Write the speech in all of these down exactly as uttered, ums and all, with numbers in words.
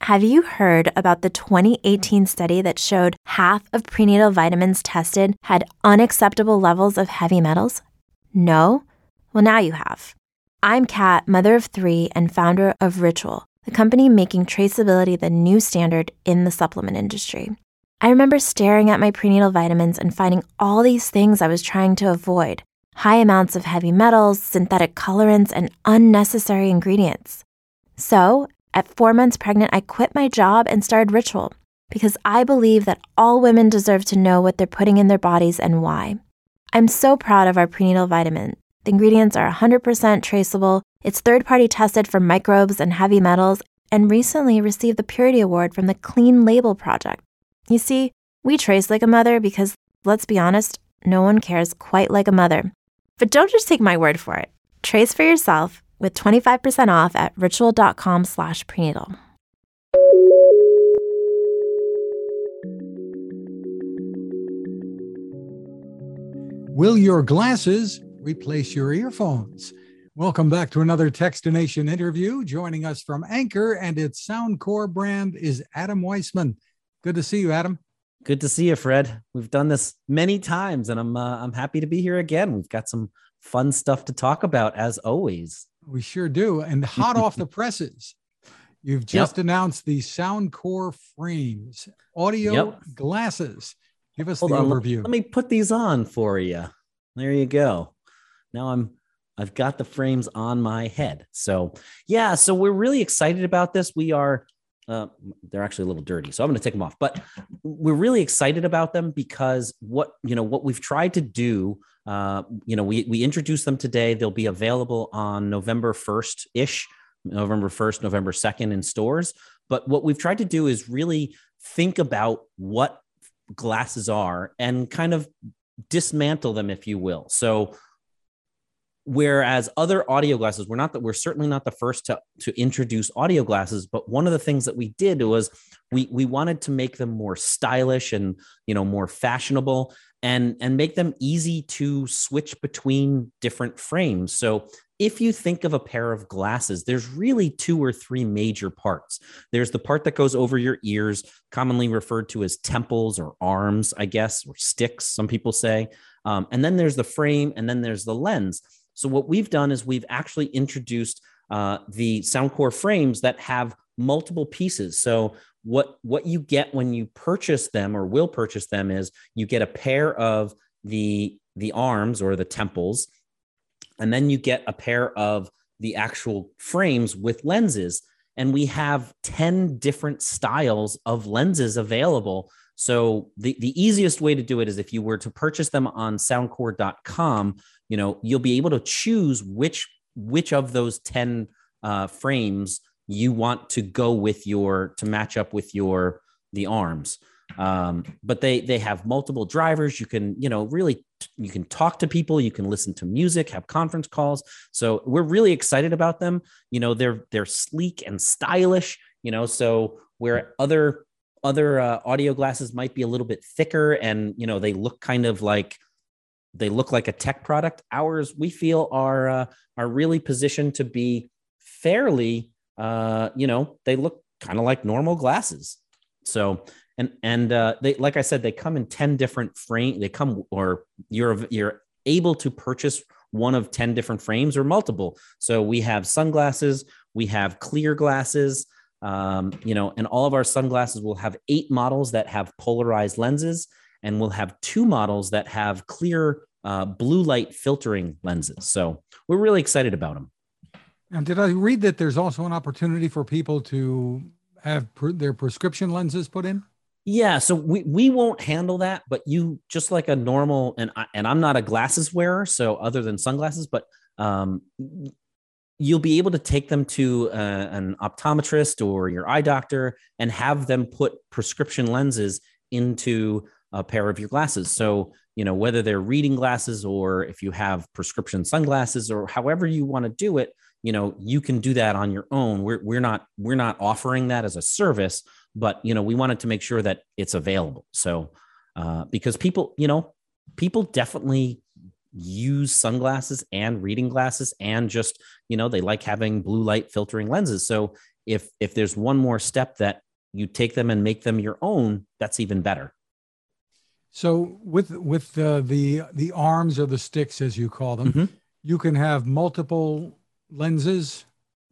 Have you heard about the twenty eighteen study that showed half of prenatal vitamins tested had unacceptable levels of heavy metals? No? Well, now you have. I'm Kat, mother of three and founder of Ritual, the company making traceability the new standard in the supplement industry. I remember staring at my prenatal vitamins and finding all these things I was trying to avoid: high amounts of heavy metals, synthetic colorants, and unnecessary ingredients. So, at four months pregnant, I quit my job and started Ritual because I believe that all women deserve to know what they're putting in their bodies and why. I'm so proud of our prenatal vitamin. The ingredients are one hundred percent traceable, it's third-party tested for microbes and heavy metals, and recently received the Purity Award from the Clean Label Project. You see, we trace like a mother because, let's be honest, no one cares quite like a mother. But don't just take my word for it. Trace for yourself with twenty-five percent off at ritual.com slash prenatal. Will your glasses replace your earphones? Welcome back to another Techstination interview. Joining us from Anchor and its Soundcore brand is Adam Weissman. Good to see you, Adam. Good to see you, Fred. We've done this many times, and I'm uh, I'm happy to be here again. We've got some fun stuff to talk about, as always. We sure do. And hot off the presses, you've just yep. announced the Soundcore frames, audio yep. glasses. Give us Hold the on. overview. Let, let me put these on for you. There you go. Now I'm I've got the frames on my head. So yeah, so we're really excited about this. We are. Uh, they're actually a little dirty, so I'm going to take them off. But we're really excited about them because what you know what we've tried to do. Uh, you know, we we introduced them today. They'll be available on November first ish, November first, November second in stores. But what we've tried to do is really think about what glasses are and kind of dismantle them, if you will. So. Whereas other audio glasses, we're not that we're certainly not the first to, to introduce audio glasses, but one of the things that we did was we we wanted to make them more stylish and, you know, more fashionable and, and make them easy to switch between different frames. So if you think of a pair of glasses, there's really two or three major parts. There's the part that goes over your ears, commonly referred to as temples or arms, I guess, or sticks, some people say. Um, and then there's the frame, and then there's the lens. So what we've done is we've actually introduced uh, the Soundcore frames that have multiple pieces. So what, what you get when you purchase them or will purchase them is you get a pair of the, the arms or the temples, and then you get a pair of the actual frames with lenses. And we have ten different styles of lenses available. So the, the easiest way to do it is if you were to purchase them on soundcore dot com, you know, you'll be able to choose which which of those ten uh, frames you want to go with your to match up with your the arms. Um, but they they have multiple drivers. You can, you know, really you can talk to people, you can listen to music, have conference calls. So we're really excited about them. You know, they're they're sleek and stylish, you know, so where other other uh, audio glasses might be a little bit thicker and, you know, they look kind of like they look like a tech product. Ours, we feel, are uh, are really positioned to be fairly, uh, you know, they look kind of like normal glasses. So, and and uh, they, like I said, they come in ten different frames. They come, or you're you're able to purchase one of ten different frames or multiple. So we have sunglasses, we have clear glasses, um, you know, and all of our sunglasses will have eight models that have polarized lenses. And we'll have two models that have clear uh, blue light filtering lenses. So we're really excited about them. And did I read that there's also an opportunity for people to have per- their prescription lenses put in? Yeah, so we, we won't handle that, but you just like a normal, and I, and I'm not a glasses wearer, so other than sunglasses, but um, you'll be able to take them to uh, an optometrist or your eye doctor and have them put prescription lenses into a pair of your glasses. So, you know, whether they're reading glasses or if you have prescription sunglasses or however you want to do it, you know, you can do that on your own. We're, we're not, we're not offering that as a service, but, you know, we wanted to make sure that it's available. So, uh, because people, you know, people definitely use sunglasses and reading glasses and just, you know, they like having blue light filtering lenses. So if if there's one more step that you take them and make them your own, that's even better. So with with the the the arms or the sticks, as you call them, Mm-hmm. you can have multiple lenses,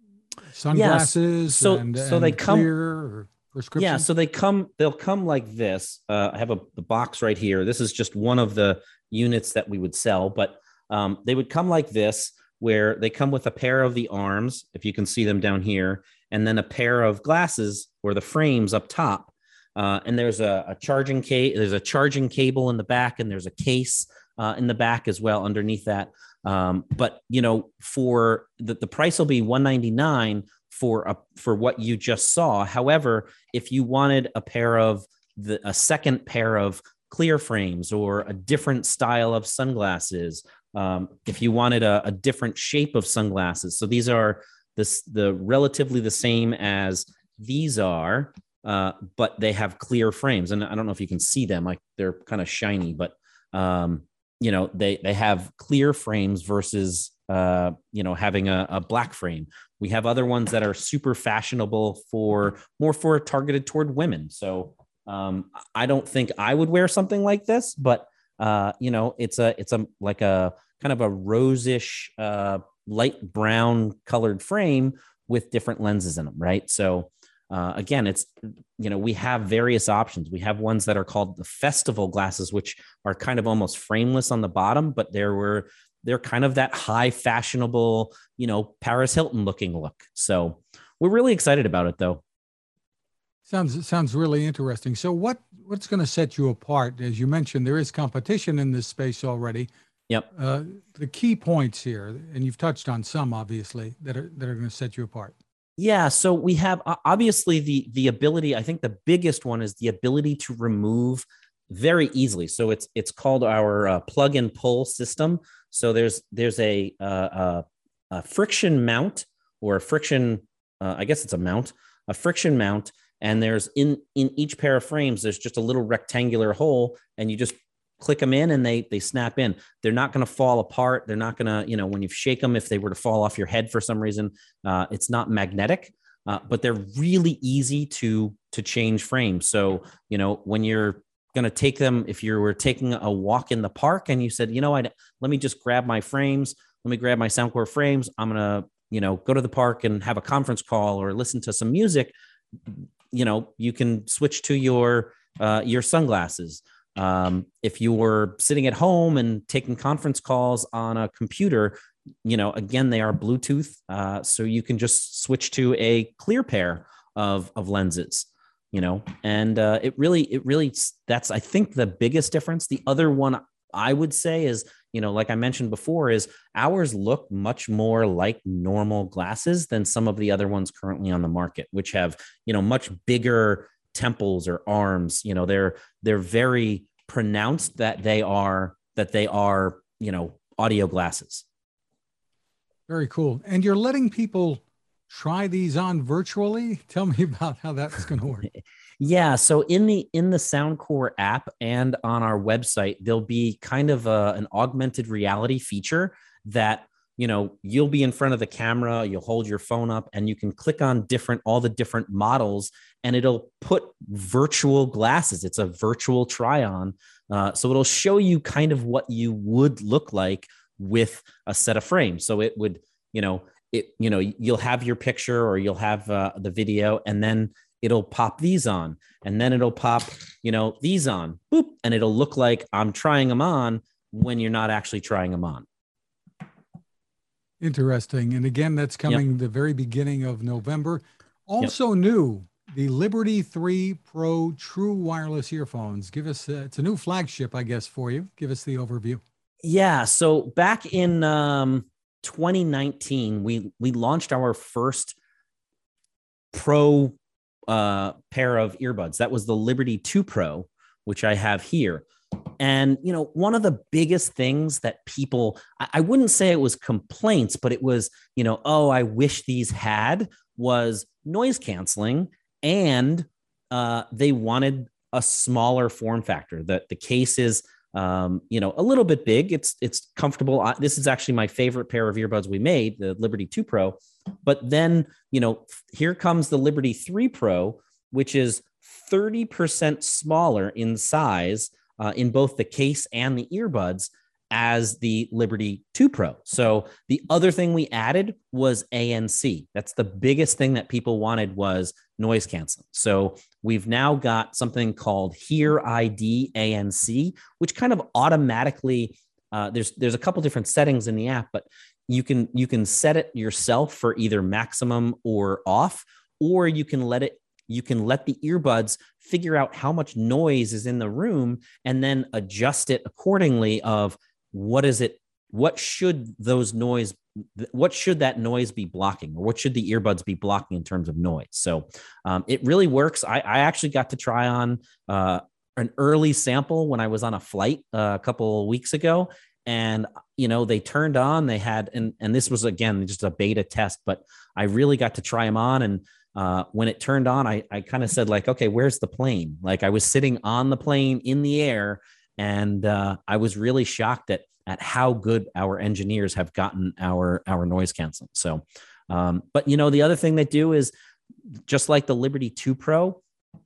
sunglasses, yes. so and, so and they come clear or prescription. Yeah, so they come, they'll come like this. Uh, I have a the box right here. This is just one of the units that we would sell, but um, they would come like this, where they come with a pair of the arms, if you can see them down here, and then a pair of glasses or the frames up top. Uh, and there's a, a charging case, there's a charging cable in the back, and there's a case uh, in the back as well underneath that. Um, but you know, for the, the price will be one ninety-nine for a for what you just saw. However, if you wanted a pair of the a second pair of clear frames or a different style of sunglasses, um, if you wanted a, a different shape of sunglasses, so these are this the relatively the same as these are, uh, but they have clear frames, and I don't know if you can see them, like they're kind of shiny, but um, you know they they have clear frames versus uh, you know having a, a black frame. We have other ones that are super fashionable for more for targeted toward women. So um, I don't think I would wear something like this, but uh, you know, it's a it's a like a kind of a rosish, uh, light brown colored frame with different lenses in them, right? So uh, again, it's you know we have various options. We have ones that are called the festival glasses, which are kind of almost frameless on the bottom, but there were they're kind of that high fashionable, you know, Paris Hilton looking look. So we're really excited about it, though. Sounds sounds really interesting. So what what's going to set you apart? As you mentioned, there is competition in this space already. Yep. Uh, the key points here, and you've touched on some, obviously, that are that are going to set you apart. Yeah. So we have uh, obviously the the ability. I think the biggest one is the ability to remove very easily. So it's it's called our uh, plug and pull system. So there's there's a, uh, a, a friction mount or a friction, uh, I guess it's a mount, a friction mount. And there's in, in each pair of frames, there's just a little rectangular hole, and you just click them in and they, they snap in. They're not going to fall apart. They're not going to, you know, when you shake them, if they were to fall off your head for some reason, uh, it's not magnetic, uh, but they're really easy to, to change frames. So, you know, when you're going to take them, if you were taking a walk in the park and you said, you know, I let me just grab my frames, let me grab my Soundcore frames. I'm going to, you know, go to the park and have a conference call or listen to some music. You know, you can switch to your, uh, your sunglasses. Um, if you were sitting at home and taking conference calls on a computer, you know, again, they are Bluetooth. Uh, so you can just switch to a clear pair of, of lenses, you know, and uh, it really, it really, that's, I think the biggest difference. The other one I would say is, you know, like I mentioned before, is ours look much more like normal glasses than some of the other ones currently on the market, which have, you know, much bigger temples or arms. You know, they're, they're very pronounced that they are, that they are, you know, audio glasses. Very cool. And you're letting people try these on virtually. Tell me about how that's going to work. Yeah. So in the, in the Soundcore app and on our website, there'll be kind of a, an augmented reality feature that, you know, you'll be in front of the camera, you'll hold your phone up and you can click on different, all the different models, and it'll put virtual glasses. It's a virtual try on. Uh, so it'll show you kind of what you would look like with a set of frames. So it would, you know, it, you know, you'll have your picture or you'll have uh, the video, and then it'll pop these on, and then it'll pop, you know, these on, boop, and it'll look like I'm trying them on when you're not actually trying them on. Interesting. And again, that's coming Yep. the very beginning of November. Also Yep. new, the Liberty three Pro True Wireless Earphones. Give us, uh, it's a new flagship, I guess, for you. Give us the overview. Yeah. So back in um, twenty nineteen, we we launched our first Pro uh, pair of earbuds. That was the Liberty two Pro, which I have here. And, you know, one of the biggest things that people, I, I wouldn't say it was complaints, but it was, you know, oh, I wish these had, was noise canceling. And uh, they wanted a smaller form factor. The, the case is, um, you know, a little bit big. It's, it's comfortable. I, this is actually my favorite pair of earbuds we made, the Liberty two Pro. But then, you know, here comes the Liberty three Pro, which is thirty percent smaller in size uh, in both the case and the earbuds as the Liberty two Pro. So the other thing we added was A N C. That's the biggest thing that people wanted, was noise canceling. So we've now got something called Hear I D A N C, which kind of automatically, uh, there's there's a couple different settings in the app, but you can you can set it yourself for either maximum or off, or you can let it you can let the earbuds figure out how much noise is in the room and then adjust it accordingly of what is it, what should those noise, what should that noise be blocking, or what should the earbuds be blocking in terms of noise. So um, it really works. I, I actually got to try on uh, an early sample when I was on a flight uh, a couple of weeks ago. And, you know, they turned on, they had, and, and this was, again, just a beta test, but I really got to try them on. And uh, when it turned on, I, I kind of said like, okay, where's the plane? Like I was sitting on the plane in the air, and uh, I was really shocked at, at how good our engineers have gotten our, our noise canceling. So, um, but you know, the other thing they do is just like the Liberty two Pro,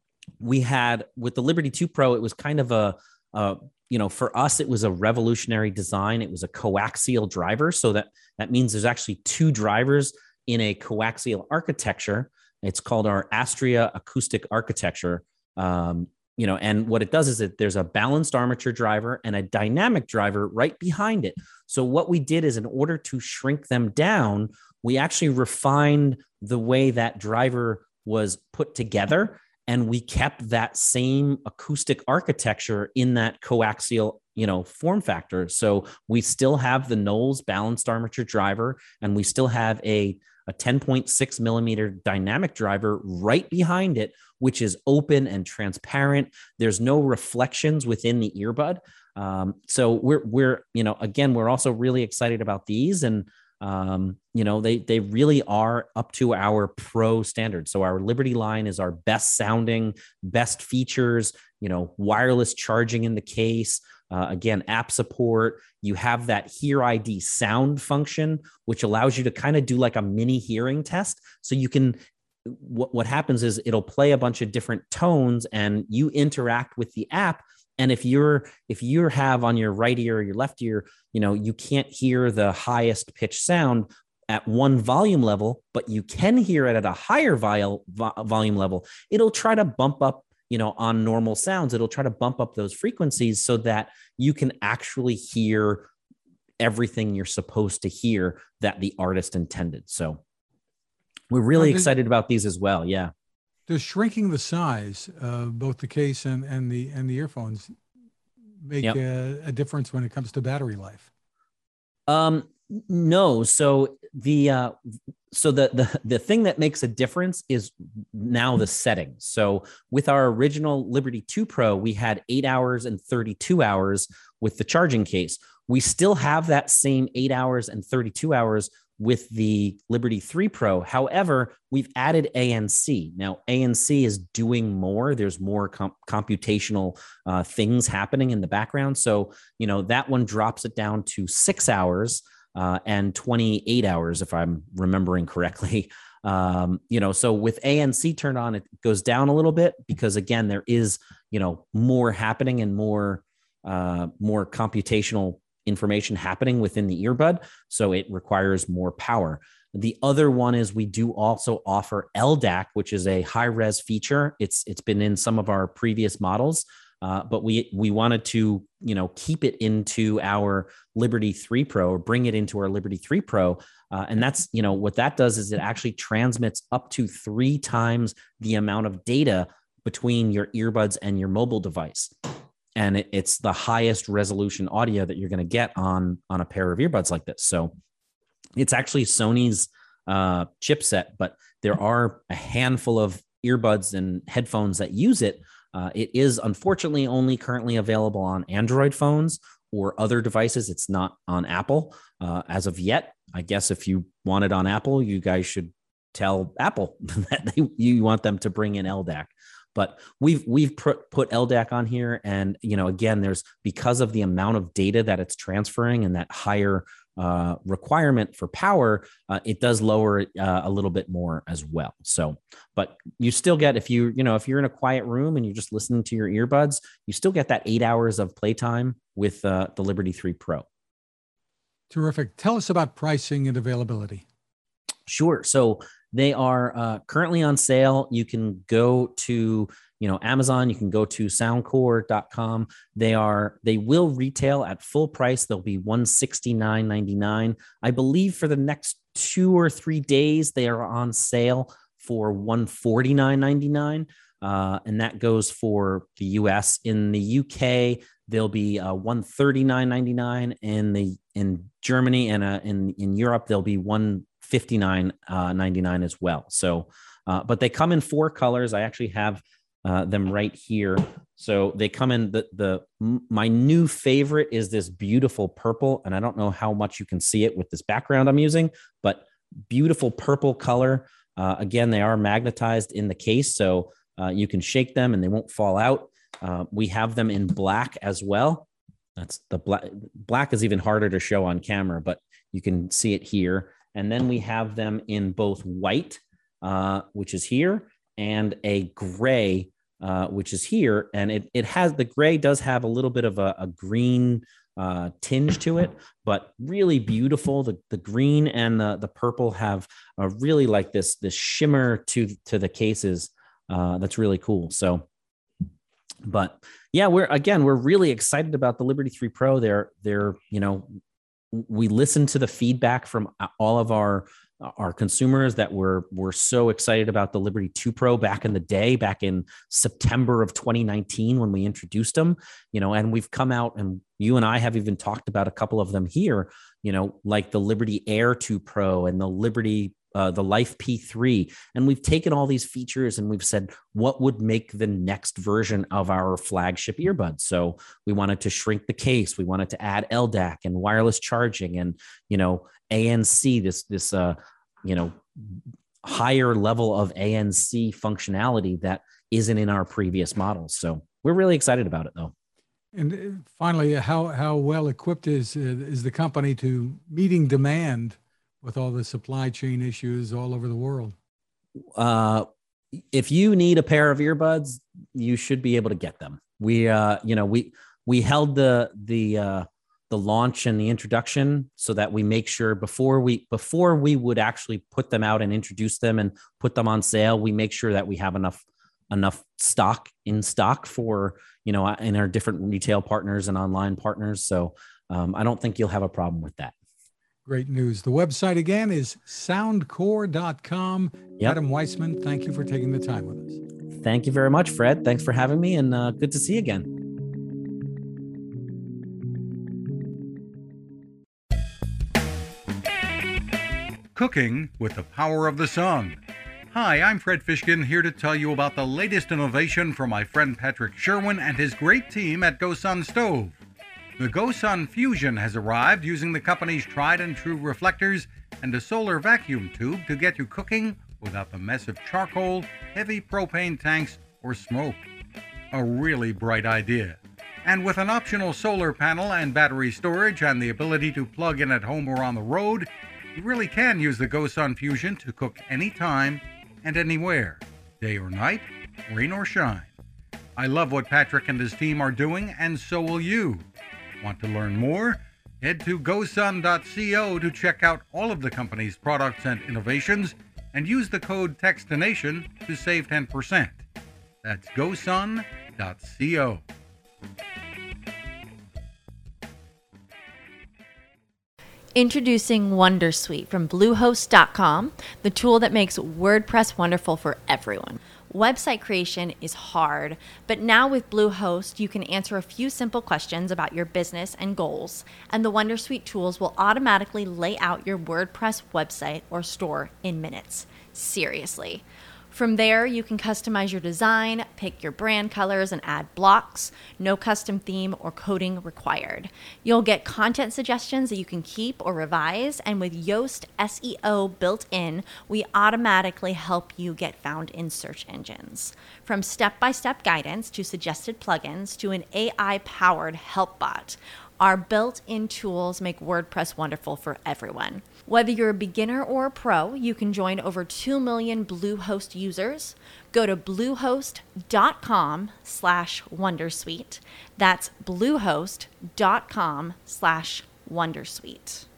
we had with the Liberty two Pro, it was kind of a, a you know, for us, it was a revolutionary design. It was a coaxial driver. So that, that means there's actually two drivers in a coaxial architecture. It's called our Astria acoustic architecture. Um, you know, and what it does is that there's a balanced armature driver and a dynamic driver right behind it. So what we did is, in order to shrink them down, we actually refined the way that driver was put together. And we kept that same acoustic architecture in that coaxial, you know, form factor. So we still have the Knowles balanced armature driver, and we still have a, a ten point six millimeter dynamic driver right behind it, which is open and transparent. There's no reflections within the earbud. Um, so we're, we're, you know, again, we're also really excited about these. And Um, you know, they they really are up to our pro standards. So our Liberty line is our best sounding, best features, you know, wireless charging in the case. Uh, again, app support. You have that Hear I D sound function, which allows you to kind of do like a mini hearing test. So you can, what, what happens is it'll play a bunch of different tones and you interact with the app. And if you're, if you have on your right ear or your left ear, you know, you can't hear the highest pitch sound at one volume level, but you can hear it at a higher vol- volume level, it'll try to bump up, you know, on normal sounds, it'll try to bump up those frequencies so that you can actually hear everything you're supposed to hear that the artist intended. So we're really does, excited about these as well. Yeah. Does shrinking the size of both the case and, and the and the earphones make yep. a, a difference when it comes to battery life? Um, no. So the uh, so the the the thing that makes a difference is now the settings. So with our original Liberty two Pro, we had eight hours and thirty-two hours with the charging case. We still have that same eight hours and thirty-two hours with the Liberty three Pro. However, we've added A N C. Now, A N C is doing more. There's more com- computational uh, things happening in the background. So, you know, that one drops it down to six hours uh, and twenty-eight hours, if I'm remembering correctly. Um, you know, so with A N C turned on, it goes down a little bit because, again, there is, you know, more happening and more, uh, more computational information happening within the earbud. So it requires more power. The other one is we do also offer L D A C, which is a high res feature. It's, it's been in some of our previous models, uh, but we, we wanted to, you know, keep it into our Liberty three Pro or bring it into our Liberty three Pro. Uh, and that's, you know, what that does is it actually transmits up to three times the amount of data between your earbuds and your mobile device. And it, it's the highest resolution audio that you're going to get on, on a pair of earbuds like this. So it's actually Sony's uh, chipset, but there are a handful of earbuds and headphones that use it. Uh, it is unfortunately only currently available on Android phones or other devices. It's not on Apple uh, as of yet. I guess if you want it on Apple, you guys should tell Apple that they, you want them to bring in L D A C. But we've we've put, put L D A C on here. And, you know, again, there's because of the amount of data that it's transferring and that higher uh, requirement for power, uh, it does lower it uh, a little bit more as well. So, but you still get, if you, you know, if you're in a quiet room and you're just listening to your earbuds, you still get that eight hours of playtime with uh, the Liberty three Pro. Terrific. Tell us about pricing and availability. Sure. So they are uh, currently on sale. You can go to, you know, Amazon. You can go to soundcore dot com. They are, they will retail at full price. They'll be one hundred sixty-nine ninety-nine. I believe for the next two or three days, they are on sale for one hundred forty-nine ninety-nine. Uh, and that goes for the U S. In the U K, they'll be uh, one hundred thirty-nine ninety-nine. In the in Germany and uh, in in Europe, they'll be one hundred fifty-nine ninety-nine as well. So, uh, but they come in four colors. I actually have uh, them right here. So they come in the the my new favorite is this beautiful purple, and I don't know how much you can see it with this background I'm using, but beautiful purple color. Uh, again, they are magnetized in the case, so uh, you can shake them and they won't fall out. Uh, we have them in black as well. That's the black. Black is even harder to show on camera, but you can see it here. And then we have them in both white, uh, which is here, and a gray, uh, which is here. And it it has, the gray does have a little bit of a, a green uh, tinge to it, but really beautiful. The the green and the, the purple have a really like this, this shimmer to, to the cases. Uh, that's really cool. So, but yeah, we're, again, we're really excited about the Liberty three Pro. They're, they're, you know, we listen to the feedback from all of our our consumers that were were so excited about the Liberty two Pro back in the day, back in September of twenty nineteen when we introduced them, you know, and we've come out, and you and I have even talked about a couple of them here, you know, like the Liberty Air two Pro and the Liberty Uh, the Life P three. And we've taken all these features and we've said, what would make the next version of our flagship earbuds? So we wanted to shrink the case. We wanted to add L D A C and wireless charging and, you know, A N C, this, this, uh, you know, higher level of A N C functionality that isn't in our previous models. So we're really excited about it though. And finally, how, how well equipped is, is the company to meeting demand with all the supply chain issues all over the world? Uh, if you need a pair of earbuds, you should be able to get them. We, uh, you know, we we held the the uh, the launch and the introduction so that we make sure before we before we would actually put them out and introduce them and put them on sale, we make sure that we have enough enough stock in stock for, you know, in our different retail partners and online partners. So um, I don't think you'll have a problem with that. Great news. The website again is soundcore dot com. Yep. Adam Weissman, thank you for taking the time with us. Thank you very much, Fred. Thanks for having me, and uh, good to see you again. Cooking with the power of the sun. Hi, I'm Fred Fishkin, here to tell you about the latest innovation from my friend Patrick Sherwin and his great team at GoSun Stove. The GoSun Fusion has arrived using the company's tried and true reflectors and a solar vacuum tube to get you cooking without the mess of charcoal, heavy propane tanks, or smoke. A really bright idea. And with an optional solar panel and battery storage and the ability to plug in at home or on the road, you really can use the GoSun Fusion to cook anytime and anywhere, day or night, rain or shine. I love what Patrick and his team are doing, and so will you. Want to learn more? Head to gosun dot co to check out all of the company's products and innovations and use the code TEXTINATION to save ten percent. That's gosun dot co. Introducing Wondersuite from Bluehost dot com, the tool that makes WordPress wonderful for everyone. Website creation is hard, but now with Bluehost, you can answer a few simple questions about your business and goals, and the Wondersuite tools will automatically lay out your WordPress website or store in minutes. Seriously. From there, you can customize your design, pick your brand colors, and add blocks. No custom theme or coding required. You'll get content suggestions that you can keep or revise, and with Yoast S E O built in, we automatically help you get found in search engines. From step-by-step guidance to suggested plugins to an A I-powered help bot, Our built-in tools make WordPress wonderful for everyone. Whether you're a beginner or a pro, you can join over two million Bluehost users. Go to bluehost.com slash wondersuite. That's bluehost.com slash wondersuite.